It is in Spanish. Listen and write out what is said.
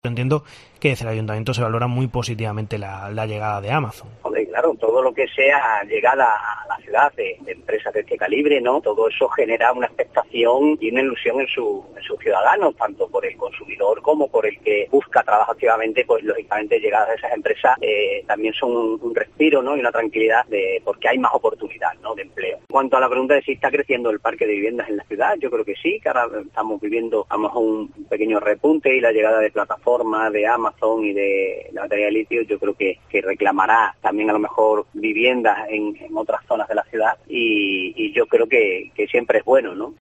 Entiendo que desde el ayuntamiento se valora muy positivamente la llegada de Amazon. Hombre, claro, todo lo que sea llegada a la ciudad de empresas de este calibre, ¿no? Todo eso genera una expectación y una ilusión en sus ciudadanos, tanto por el consumidor como por el que busca trabajo activamente. Pues lógicamente llegadas a esas empresas también son un respiro, ¿no? Y una tranquilidad porque hay más oportunidad, ¿no? De empleo. En cuanto a la pregunta de si está creciendo el parque de viviendas en la ciudad, yo creo que sí, que ahora estamos viviendo a lo mejor un pequeño repunte, y la llegada de plataformas de Amazon y de la batería de litio yo creo que reclamará también a lo mejor viviendas en otras zonas de la ciudad, y yo creo que siempre es bueno, ¿no?